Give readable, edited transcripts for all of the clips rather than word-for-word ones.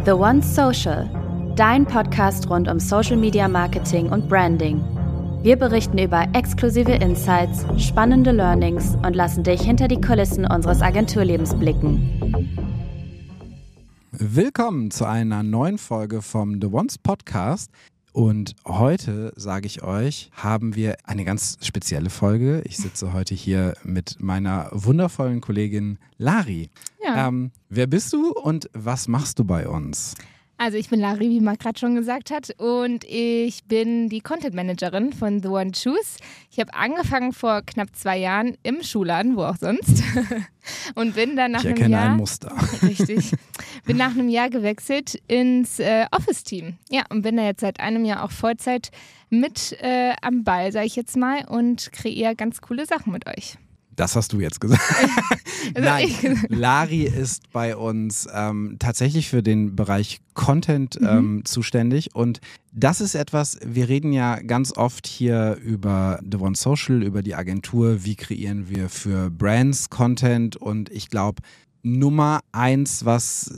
The One Social, dein Podcast rund um Social Media Marketing und Branding. Wir berichten über exklusive Insights, spannende Learnings und lassen dich hinter die Kulissen unseres Agenturlebens blicken. Willkommen zu einer neuen Folge vom The Ones Podcast. Und heute, sage ich euch, haben wir eine ganz spezielle Folge. Ich sitze heute hier mit meiner wundervollen Kollegin Lari. Ja. Wer bist du und was machst du bei uns? Also ich bin Lari, wie Marc gerade schon gesagt hat, und ich bin die Content Managerin von The One Shoes. Ich habe angefangen vor knapp 2 Jahren im Schuhladen, wo auch sonst, und bin dann nach einem Jahr... Ich erkenne ein Muster. Richtig. Bin nach einem Jahr gewechselt ins Office-Team. Ja, und bin da jetzt seit einem Jahr auch Vollzeit mit am Ball, sage ich jetzt mal, und kreiere ganz coole Sachen mit euch. Das hast du jetzt gesagt. Nein, gesagt. Lari ist bei uns tatsächlich für den Bereich Content zuständig und das ist etwas, wir reden ja ganz oft hier über The One Social, über die Agentur, wie kreieren wir für Brands Content und ich glaube, Nummer 1, was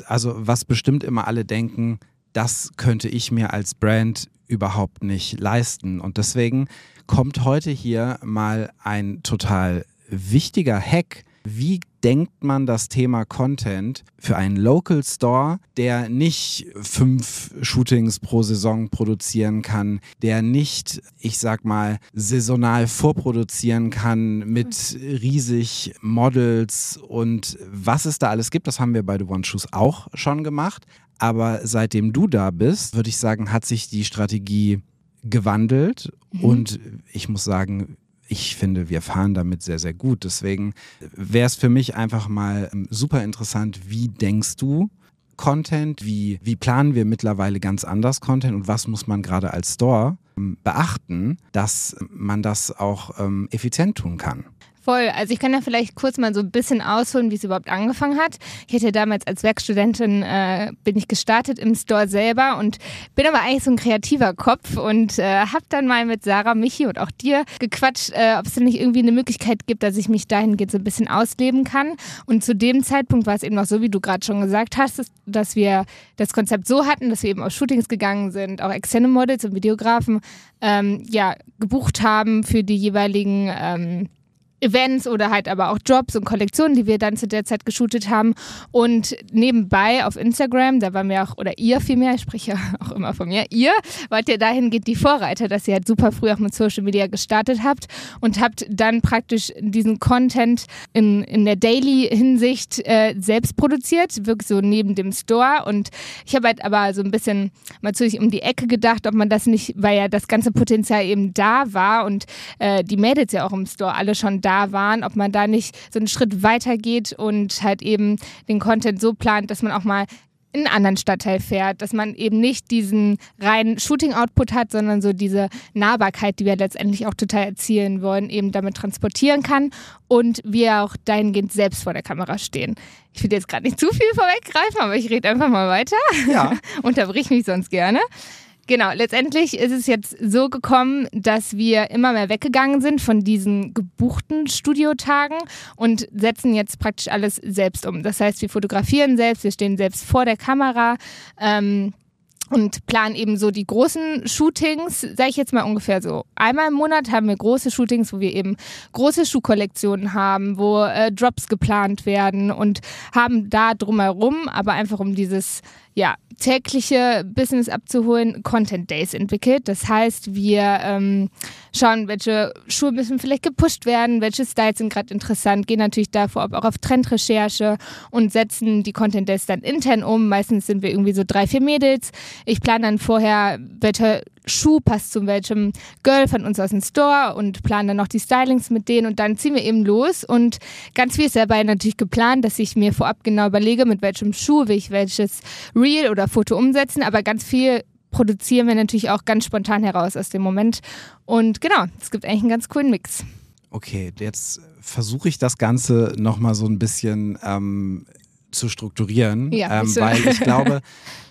bestimmt immer alle denken, das könnte ich mir als Brand überhaupt nicht leisten und deswegen kommt heute hier mal ein total wichtiger Hack. Wie denkt man das Thema Content für einen Local Store, der nicht 5 Shootings pro Saison produzieren kann, der nicht, ich sag mal, saisonal vorproduzieren kann mit riesig Models und was es da alles gibt, das haben wir bei The One Shoes auch schon gemacht. Aber seitdem du da bist, würde ich sagen, hat sich die Strategie gewandelt und ich muss sagen, ich finde, wir fahren damit sehr, sehr gut. Deswegen wäre es für mich einfach mal super interessant, wie denkst du Content, wie planen wir mittlerweile ganz anders Content und was muss man gerade als Store beachten, dass man das auch effizient tun kann? Voll, also ich kann ja vielleicht kurz mal so ein bisschen ausholen, wie es überhaupt angefangen hat. Ich hätte damals als Werkstudentin, bin ich gestartet im Store selber und bin aber eigentlich so ein kreativer Kopf und habe dann mal mit Sarah, Michi und auch dir gequatscht, ob es denn nicht irgendwie eine Möglichkeit gibt, dass ich mich dahingehend so ein bisschen ausleben kann. Und zu dem Zeitpunkt war es eben noch so, wie du gerade schon gesagt hast, dass wir das Konzept so hatten, dass wir eben auf Shootings gegangen sind, auch externe Models und Videografen gebucht haben für die jeweiligen Events oder halt aber auch Jobs und Kollektionen, die wir dann zu der Zeit geshootet haben und nebenbei auf Instagram, da waren wir auch, oder ihr vielmehr, ich spreche ja auch immer von mir, ihr wart ja dahingehend die Vorreiter, dass ihr halt super früh auch mit Social Media gestartet habt und habt dann praktisch diesen Content in der Daily-Hinsicht selbst produziert, wirklich so neben dem Store und ich habe halt aber so ein bisschen mal zu sich um die Ecke gedacht, ob man das nicht, weil ja das ganze Potenzial eben da war und die Mädels ja auch im Store alle schon da waren, ob man da nicht so einen Schritt weiter geht und halt eben den Content so plant, dass man auch mal in einen anderen Stadtteil fährt, dass man eben nicht diesen reinen Shooting-Output hat, sondern so diese Nahbarkeit, die wir letztendlich auch total erzielen wollen, eben damit transportieren kann und wir auch dahingehend selbst vor der Kamera stehen. Ich will jetzt gerade nicht zu viel vorweggreifen, aber ich rede einfach mal weiter. Ja. Unterbrich mich sonst gerne. Genau, letztendlich ist es jetzt so gekommen, dass wir immer mehr weggegangen sind von diesen gebuchten Studiotagen und setzen jetzt praktisch alles selbst um. Das heißt, wir fotografieren selbst, wir stehen selbst vor der Kamera und planen eben so die großen Shootings, sage ich jetzt mal ungefähr so. Einmal im Monat haben wir große Shootings, wo wir eben große Schuhkollektionen haben, wo Drops geplant werden und haben da drumherum, aber einfach um dieses tägliche Business abzuholen, Content Days entwickelt. Das heißt, wir schauen, welche Schuhe müssen vielleicht gepusht werden, welche Styles sind gerade interessant, gehen natürlich davor auch auf Trendrecherche und setzen die Content Days dann intern um. Meistens sind wir irgendwie so 3, 4 Mädels. Ich plane dann vorher, welcher Schuh passt zu welchem Girl von uns aus dem Store und planen dann noch die Stylings mit denen und dann ziehen wir eben los und ganz viel ist dabei natürlich geplant, dass ich mir vorab genau überlege, mit welchem Schuh will ich welches Reel oder Foto umsetzen, aber ganz viel produzieren wir natürlich auch ganz spontan heraus aus dem Moment und genau, es gibt eigentlich einen ganz coolen Mix. Okay, jetzt versuche ich das Ganze nochmal so ein bisschen zu strukturieren, weil ich glaube,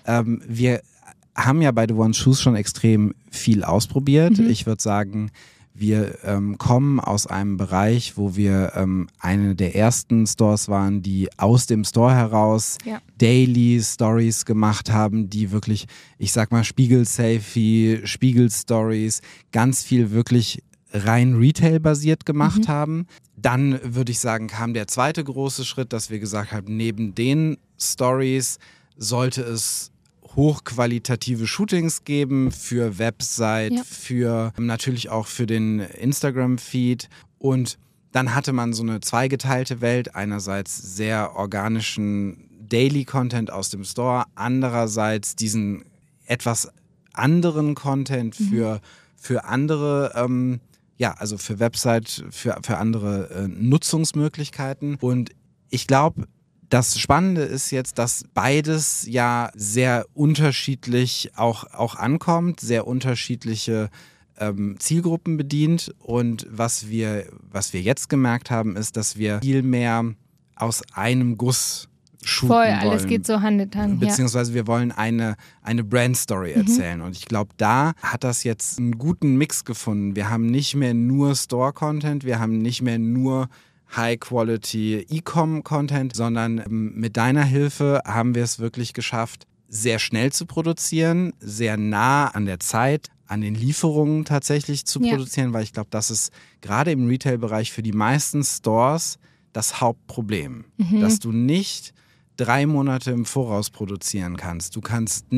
wir haben ja bei The One Shoes schon extrem viel ausprobiert. Ich würde sagen, Wir kommen aus einem Bereich, wo wir eine der ersten Stores waren, die aus dem Store heraus Daily Stories gemacht haben, die wirklich, ich sag mal, Spiegel-Selfie, Spiegel-Stories, ganz viel wirklich rein Retail-basiert gemacht haben. Dann würde ich sagen, kam der zweite große Schritt, dass wir gesagt haben, neben den Stories sollte es hochqualitative Shootings geben für Website, für natürlich auch für den Instagram-Feed. Und dann hatte man so eine zweigeteilte Welt, einerseits sehr organischen Daily-Content aus dem Store, andererseits diesen etwas anderen Content für andere, also für Website, für andere Nutzungsmöglichkeiten. Und ich glaube, das Spannende ist jetzt, dass beides ja sehr unterschiedlich auch ankommt, sehr unterschiedliche Zielgruppen bedient. Und was wir jetzt gemerkt haben, ist, dass wir viel mehr aus einem Guss shooten wollen. Alles geht so Hand in Hand. Beziehungsweise wir wollen eine Brand-Story erzählen. Und ich glaube, da hat das jetzt einen guten Mix gefunden. Wir haben nicht mehr nur Store-Content, wir haben nicht mehr nur High-Quality E-Com-Content, sondern mit deiner Hilfe haben wir es wirklich geschafft, sehr schnell zu produzieren, sehr nah an der Zeit, an den Lieferungen tatsächlich zu produzieren, weil ich glaube, das ist gerade im Retail-Bereich für die meisten Stores das Hauptproblem, dass du nicht 3 Monate im Voraus produzieren kannst. Du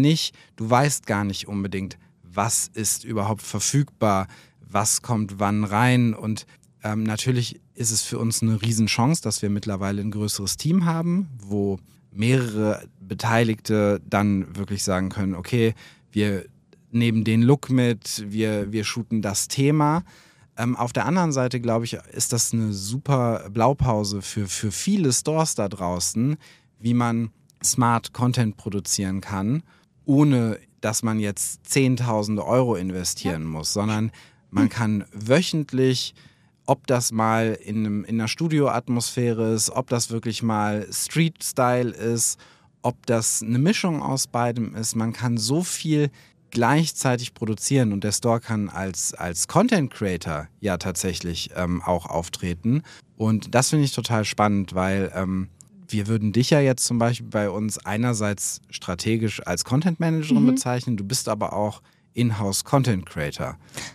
weißt gar nicht unbedingt, was ist überhaupt verfügbar, was kommt wann rein und natürlich ist es für uns eine Riesenchance, dass wir mittlerweile ein größeres Team haben, wo mehrere Beteiligte dann wirklich sagen können, okay, wir nehmen den Look mit, wir shooten das Thema. Auf der anderen Seite, glaube ich, ist das eine super Blaupause für viele Stores da draußen, wie man smart Content produzieren kann, ohne dass man jetzt 10.000 Euro investieren muss, sondern man kann wöchentlich, ob das mal in einer Studioatmosphäre ist, ob das wirklich mal Street-Style ist, ob das eine Mischung aus beidem ist. Man kann so viel gleichzeitig produzieren und der Store kann als Content Creator ja tatsächlich auch auftreten. Und das finde ich total spannend, weil wir würden dich ja jetzt zum Beispiel bei uns einerseits strategisch als Content Managerin bezeichnen, du bist aber auch In-House Content Creator.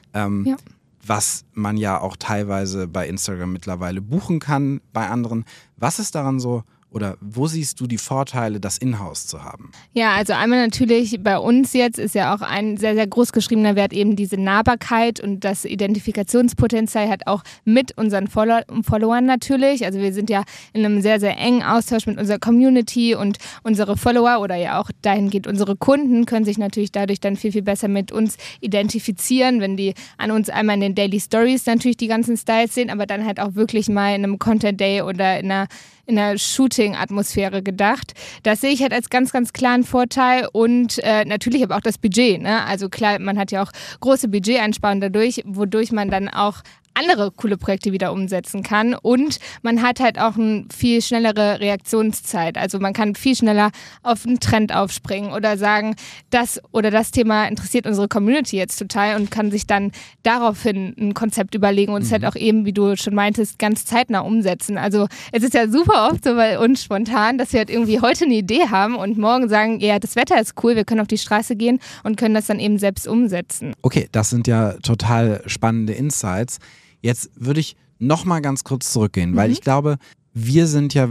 Was man ja auch teilweise bei Instagram mittlerweile buchen kann bei anderen. Was ist daran so, oder wo siehst du die Vorteile, das In-House zu haben? Ja, also einmal natürlich bei uns jetzt ist ja auch ein sehr, sehr groß geschriebener Wert eben diese Nahbarkeit und das Identifikationspotenzial hat auch mit unseren Followern natürlich. Also wir sind ja in einem sehr, sehr engen Austausch mit unserer Community und unsere Follower oder ja auch dahingehend unsere Kunden können sich natürlich dadurch dann viel, viel besser mit uns identifizieren, wenn die an uns einmal in den Daily Stories natürlich die ganzen Styles sehen, aber dann halt auch wirklich mal in einem Content Day oder in einer Shooting-Atmosphäre gedacht. Das sehe ich halt als ganz, ganz klaren Vorteil und natürlich aber auch das Budget. Ne? Also klar, man hat ja auch große Budgeteinsparungen dadurch, wodurch man dann auch andere coole Projekte wieder umsetzen kann und man hat halt auch eine viel schnellere Reaktionszeit. Also man kann viel schneller auf einen Trend aufspringen oder sagen, das oder das Thema interessiert unsere Community jetzt total und kann sich dann daraufhin ein Konzept überlegen und es halt auch eben, wie du schon meintest, ganz zeitnah umsetzen. Also es ist ja super oft so bei uns spontan, dass wir halt irgendwie heute eine Idee haben und morgen sagen, ja, das Wetter ist cool, wir können auf die Straße gehen und können das dann eben selbst umsetzen. Okay, das sind ja total spannende Insights. Jetzt würde ich noch mal ganz kurz zurückgehen, weil ich glaube, wir sind ja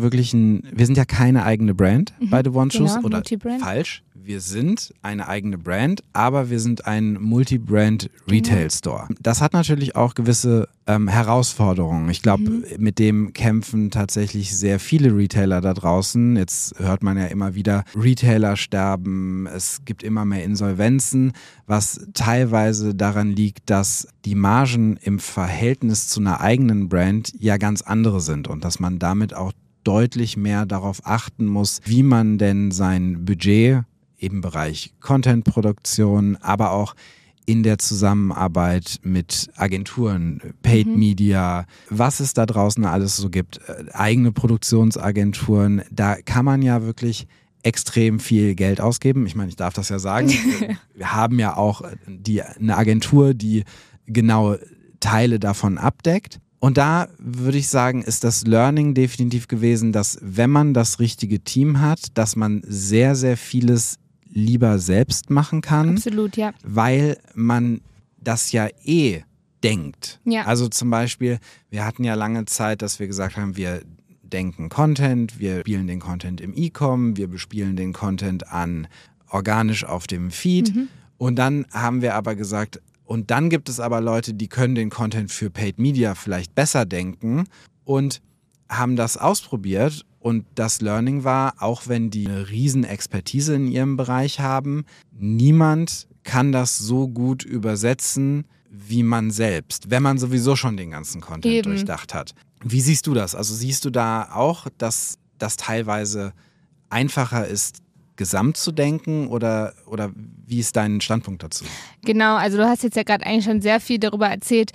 keine eigene Brand bei The One Shoes oder falsch. Wir sind eine eigene Brand, aber wir sind ein Multi-Brand Retail Store. Das hat natürlich auch gewisse Herausforderungen. Ich glaube, mit dem kämpfen tatsächlich sehr viele Retailer da draußen. Jetzt hört man ja immer wieder, Retailer sterben, es gibt immer mehr Insolvenzen, was teilweise daran liegt, dass die Margen im Verhältnis zu einer eigenen Brand ja ganz andere sind und dass man damit auch deutlich mehr darauf achten muss, wie man denn sein Budget im Bereich Content-Produktion, aber auch in der Zusammenarbeit mit Agenturen, Paid Media, was es da draußen alles so gibt, eigene Produktionsagenturen, da kann man ja wirklich extrem viel Geld ausgeben. Ich meine, ich darf das ja sagen. Wir haben ja auch eine Agentur, die genau Teile davon abdeckt. Und da würde ich sagen, ist das Learning definitiv gewesen, dass wenn man das richtige Team hat, dass man sehr, sehr vieles lieber selbst machen kann. Absolut, ja. Weil man das ja denkt. Ja. Also zum Beispiel, wir hatten ja lange Zeit, dass wir gesagt haben, wir denken Content, wir spielen den Content im E-Com, wir bespielen den Content organisch auf dem Feed. Und dann haben wir aber gesagt, und dann gibt es aber Leute, die können den Content für Paid Media vielleicht besser denken und haben das ausprobiert. Und das Learning war, auch wenn die eine riesen Expertise in ihrem Bereich haben, niemand kann das so gut übersetzen wie man selbst, wenn man sowieso schon den ganzen Content durchdacht hat. Wie siehst du das? Also siehst du da auch, dass das teilweise einfacher ist, gesamt zu denken oder wie ist dein Standpunkt dazu? Genau, also du hast jetzt ja gerade eigentlich schon sehr viel darüber erzählt,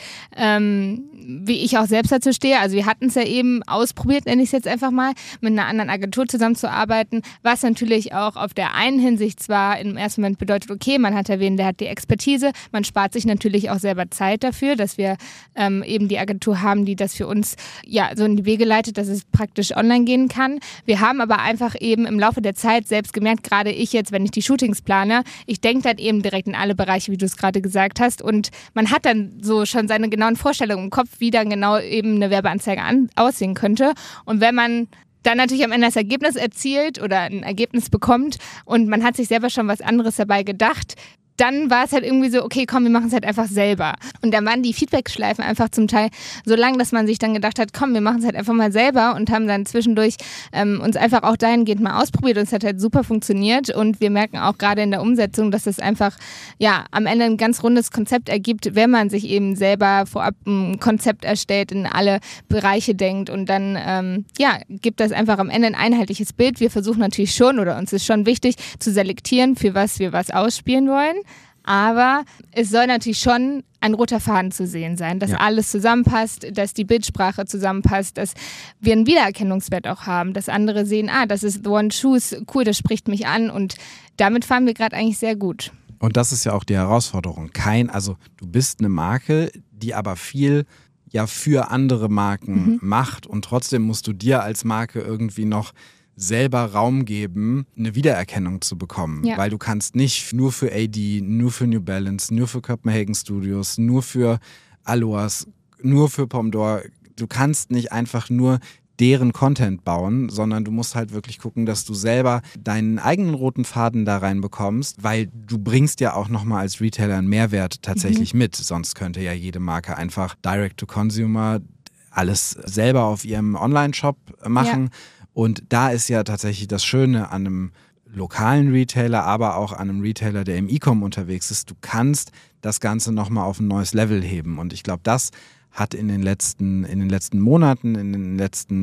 wie ich auch selbst dazu stehe. Also wir hatten es ja eben ausprobiert, nenne ich es jetzt einfach mal, mit einer anderen Agentur zusammenzuarbeiten, was natürlich auch auf der einen Hinsicht zwar im ersten Moment bedeutet, okay, man hat erwähnt, der hat die Expertise, man spart sich natürlich auch selber Zeit dafür, dass wir eben die Agentur haben, die das für uns ja so in die Wege leitet, dass es praktisch online gehen kann. Wir haben aber einfach eben im Laufe der Zeit selbst gemerkt, gerade ich jetzt, wenn ich die Shootings plane, ich denke dann eben direkt in alle Bereiche, wie du es gerade gesagt hast, und man hat dann so schon seine genauen Vorstellungen im Kopf, wie dann genau eben eine Werbeanzeige aussehen könnte. Und wenn man dann natürlich am Ende das Ergebnis erzielt oder ein Ergebnis bekommt und man hat sich selber schon was anderes dabei gedacht, dann war es halt irgendwie so, okay, komm, wir machen es halt einfach selber. Und dann waren die Feedback-Schleifen einfach zum Teil so lang, dass man sich dann gedacht hat, komm, wir machen es halt einfach mal selber und haben dann zwischendurch uns einfach auch dahingehend mal ausprobiert und es hat halt super funktioniert und wir merken auch gerade in der Umsetzung, dass es einfach ja am Ende ein ganz rundes Konzept ergibt, wenn man sich eben selber vorab ein Konzept erstellt, in alle Bereiche denkt und dann gibt das einfach am Ende ein einheitliches Bild. Wir versuchen natürlich schon oder uns ist schon wichtig zu selektieren, für was wir was ausspielen wollen. Aber es soll natürlich schon ein roter Faden zu sehen sein, dass alles zusammenpasst, dass die Bildsprache zusammenpasst, dass wir einen Wiedererkennungswert auch haben, dass andere sehen, das ist The One Shoes, cool, das spricht mich an und damit fahren wir gerade eigentlich sehr gut. Und das ist ja auch die Herausforderung. Also du bist eine Marke, die aber viel ja für andere Marken macht und trotzdem musst du dir als Marke irgendwie noch selber Raum geben, eine Wiedererkennung zu bekommen. Ja. Weil du kannst nicht nur für AD, nur für New Balance, nur für Copenhagen Studios, nur für Aloas, nur für Pomdor. Du kannst nicht einfach nur deren Content bauen, sondern du musst halt wirklich gucken, dass du selber deinen eigenen roten Faden da reinbekommst, weil du bringst ja auch nochmal als Retailer einen Mehrwert tatsächlich mit. Sonst könnte ja jede Marke einfach Direct-to-Consumer alles selber auf ihrem Online-Shop machen. Ja. Und da ist ja tatsächlich das Schöne an einem lokalen Retailer, aber auch an einem Retailer, der im E-Com unterwegs ist. Du kannst das Ganze nochmal auf ein neues Level heben. Und ich glaube, das hat in den letzten Monaten, im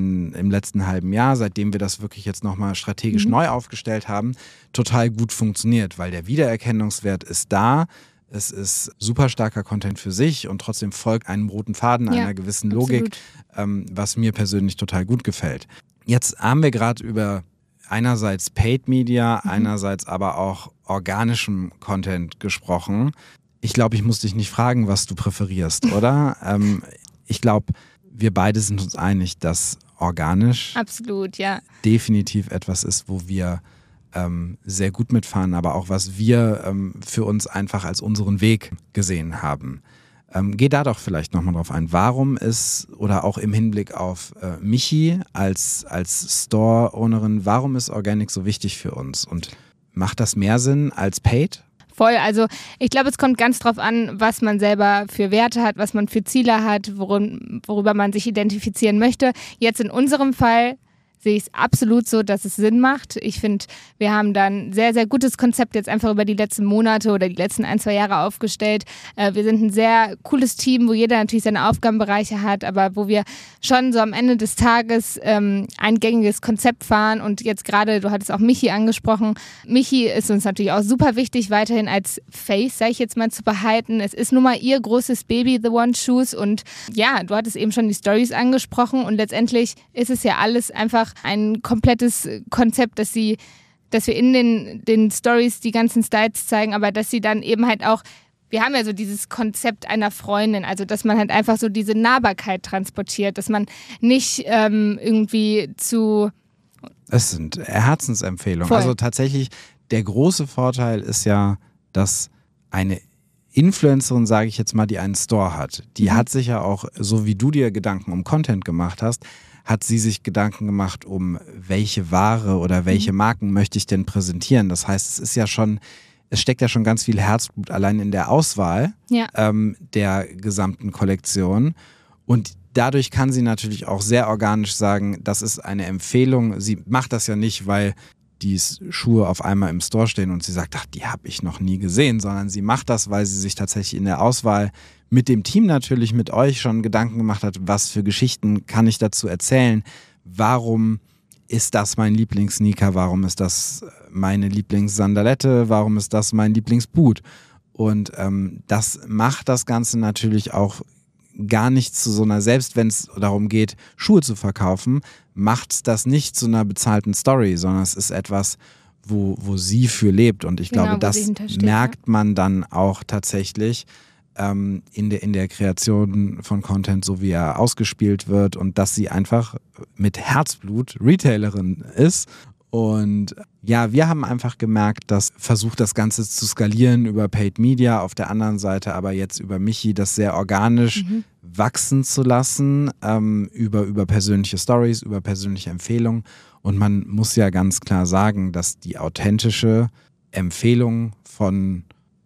letzten halben Jahr, seitdem wir das wirklich jetzt nochmal strategisch neu aufgestellt haben, total gut funktioniert, weil der Wiedererkennungswert ist da. Es ist super starker Content für sich und trotzdem folgt einem roten Faden, einer gewissen Logik, was mir persönlich total gut gefällt. Jetzt haben wir gerade über einerseits Paid Media, einerseits aber auch organischem Content gesprochen. Ich glaube, ich muss dich nicht fragen, was du präferierst, oder? Ich glaube, wir beide sind uns einig, dass organisch absolut, ja, definitiv etwas ist, wo wir sehr gut mitfahren, aber auch was wir für uns einfach als unseren Weg gesehen haben. Geh da doch vielleicht nochmal drauf ein. Warum ist, oder auch im Hinblick auf Michi als Store-Ownerin, warum ist Organic so wichtig für uns? Und macht das mehr Sinn als Paid? Voll, also ich glaube, es kommt ganz drauf an, was man selber für Werte hat, was man für Ziele hat, worüber man sich identifizieren möchte. Jetzt in unserem Fall sehe ich es absolut so, dass es Sinn macht. Ich finde, wir haben dann ein sehr, sehr gutes Konzept jetzt einfach über die letzten Monate oder die letzten 1-2 Jahre aufgestellt. Wir sind ein sehr cooles Team, wo jeder natürlich seine Aufgabenbereiche hat, aber wo wir schon so am Ende des Tages ein gängiges Konzept fahren und jetzt gerade, du hattest auch Michi angesprochen, Michi ist uns natürlich auch super wichtig, weiterhin als Face, sage ich jetzt mal, zu behalten. Es ist nun mal ihr großes Baby, The One Shoes, und ja, du hattest eben schon die Stories angesprochen und letztendlich ist es ja alles einfach ein komplettes Konzept, dass wir in den Stories die ganzen Styles zeigen, aber dass sie dann eben halt auch wir haben ja so dieses Konzept einer Freundin, also dass man halt einfach so diese Nahbarkeit transportiert, dass man nicht irgendwie zu... Es sind Herzensempfehlungen. Voll. Also tatsächlich, der große Vorteil ist ja, dass eine Influencerin, sage ich jetzt mal, die einen Store hat, die hat sich ja auch, so wie du dir Gedanken um Content gemacht hast, hat sie sich Gedanken gemacht, um welche Ware oder welche Marken möchte ich denn präsentieren. Das heißt, es steckt ja schon ganz viel Herzblut allein in der Auswahl der gesamten Kollektion. Und dadurch kann sie natürlich auch sehr organisch sagen, das ist eine Empfehlung. Sie macht das ja nicht, weil die Schuhe auf einmal im Store stehen und sie sagt, ach, die habe ich noch nie gesehen, sondern sie macht das, weil sie sich tatsächlich in der Auswahl mit dem Team natürlich, mit euch schon Gedanken gemacht hat, was für Geschichten kann ich dazu erzählen, warum ist das mein Lieblingssneaker, warum ist das meine Lieblingssandalette, warum ist das mein Lieblingsboot? Und das macht das Ganze natürlich auch gar nicht zu so einer, selbst wenn es darum geht, Schuhe zu verkaufen, macht das nicht zu einer bezahlten Story, sondern es ist etwas, wo sie für lebt. Und ich glaube, das merkt man dann auch tatsächlich in der Kreation von Content, so wie er ausgespielt wird und dass sie einfach mit Herzblut Retailerin ist. Und ja, wir haben einfach gemerkt, dass versucht das Ganze zu skalieren über Paid Media, auf der anderen Seite aber jetzt über Michi das sehr organisch wachsen zu lassen, über persönliche Stories, über persönliche Empfehlungen. Und man muss ja ganz klar sagen, dass die authentische Empfehlung von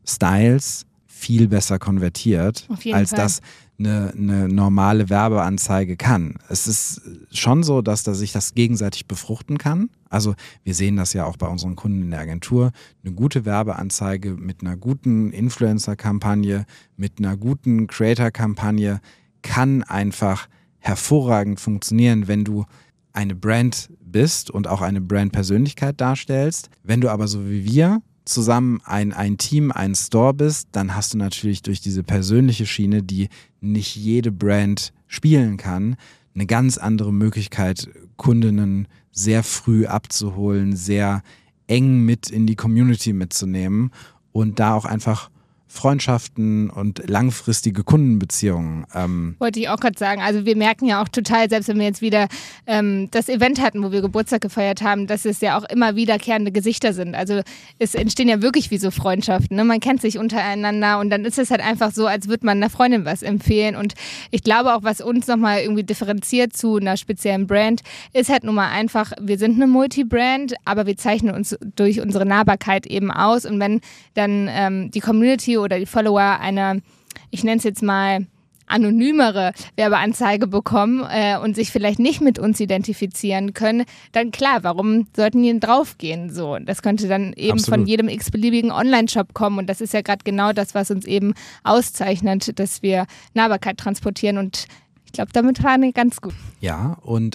Styles viel besser konvertiert, als das eine normale Werbeanzeige kann. Es ist schon so, dass da sich das gegenseitig befruchten kann. Also wir sehen das ja auch bei unseren Kunden in der Agentur. Eine gute Werbeanzeige mit einer guten Influencer-Kampagne, mit einer guten Creator-Kampagne kann einfach hervorragend funktionieren, wenn du eine Brand bist und auch eine Brand-Persönlichkeit darstellst. Wenn du aber so wie wir zusammen ein Team, ein Store bist, dann hast du natürlich durch diese persönliche Schiene, die nicht jede Brand spielen kann, eine ganz andere Möglichkeit, Kundinnen sehr früh abzuholen, sehr eng mit in die Community mitzunehmen und da auch einfach Freundschaften und langfristige Kundenbeziehungen. Wollte ich auch gerade sagen. Also wir merken ja auch total, selbst wenn wir jetzt wieder das Event hatten, wo wir Geburtstag gefeiert haben, dass es ja auch immer wiederkehrende Gesichter sind. Also es entstehen ja wirklich wie so Freundschaften. Ne? Man kennt sich untereinander und dann ist es halt einfach so, als würde man einer Freundin was empfehlen. Und ich glaube auch, was uns nochmal irgendwie differenziert zu einer speziellen Brand, ist halt nun mal einfach, wir sind eine Multi-Brand, aber wir zeichnen uns durch unsere Nahbarkeit eben aus. Und wenn dann die Community oder die Follower eine, ich nenne es jetzt mal, anonymere Werbeanzeige bekommen und sich vielleicht nicht mit uns identifizieren können, dann klar, warum sollten die denn draufgehen? So, das könnte dann eben von jedem x-beliebigen Online-Shop kommen und das ist ja gerade genau das, was uns eben auszeichnet, dass wir Nahbarkeit transportieren und ich glaube, damit fahren wir ganz gut. Ja, und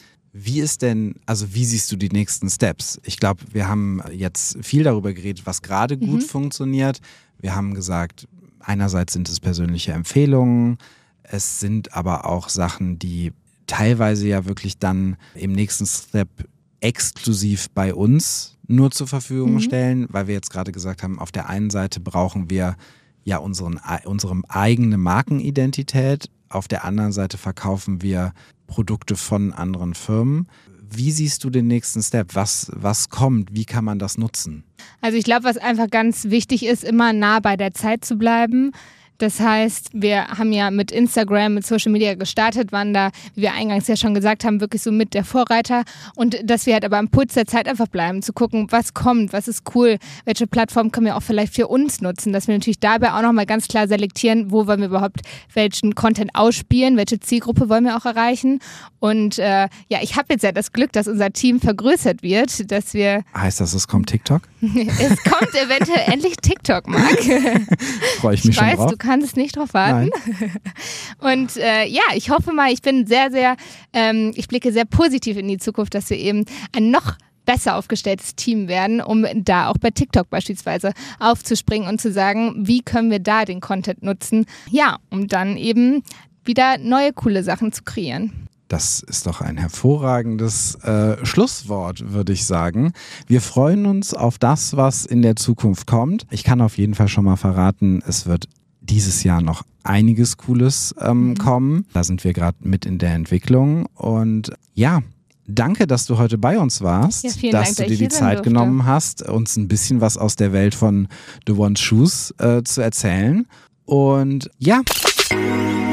wie siehst du die nächsten Steps? Ich glaube, wir haben jetzt viel darüber geredet, was gerade gut funktioniert. Wir haben gesagt, einerseits sind es persönliche Empfehlungen, es sind aber auch Sachen, die teilweise ja wirklich dann im nächsten Step exklusiv bei uns nur zur Verfügung stellen, weil wir jetzt gerade gesagt haben, auf der einen Seite brauchen wir ja unsere eigene Markenidentität, auf der anderen Seite verkaufen wir Produkte von anderen Firmen. Wie siehst du den nächsten Step? Was kommt? Wie kann man das nutzen? Also ich glaube, was einfach ganz wichtig ist, immer nah bei der Zeit zu bleiben. Das heißt, wir haben ja mit Instagram, mit Social Media gestartet, waren da, wie wir eingangs ja schon gesagt haben, wirklich so mit der Vorreiter und dass wir halt aber am Puls der Zeit einfach bleiben, zu gucken, was kommt, was ist cool, welche Plattform können wir auch vielleicht für uns nutzen, dass wir natürlich dabei auch nochmal ganz klar selektieren, wo wollen wir überhaupt welchen Content ausspielen, welche Zielgruppe wollen wir auch erreichen und ich habe jetzt ja das Glück, dass unser Team vergrößert wird, dass wir... Heißt das, es kommt TikTok? Es kommt eventuell endlich TikTok, Marc. Freue ich mich schon drauf. Du kannst nicht drauf warten. Und ich hoffe mal, ich bin ich blicke sehr positiv in die Zukunft, dass wir eben ein noch besser aufgestelltes Team werden, um da auch bei TikTok beispielsweise aufzuspringen und zu sagen, wie können wir da den Content nutzen, ja, um dann eben wieder neue coole Sachen zu kreieren. Das ist doch ein hervorragendes Schlusswort, würde ich sagen. Wir freuen uns auf das, was in der Zukunft kommt. Ich kann auf jeden Fall schon mal verraten, es wird dieses Jahr noch einiges Cooles kommen. Da sind wir gerade mit in der Entwicklung. Und ja, danke, dass du heute bei uns warst, dass du dir die Zeit genommen hast, uns ein bisschen was aus der Welt von The One Shoes zu erzählen. Und ja,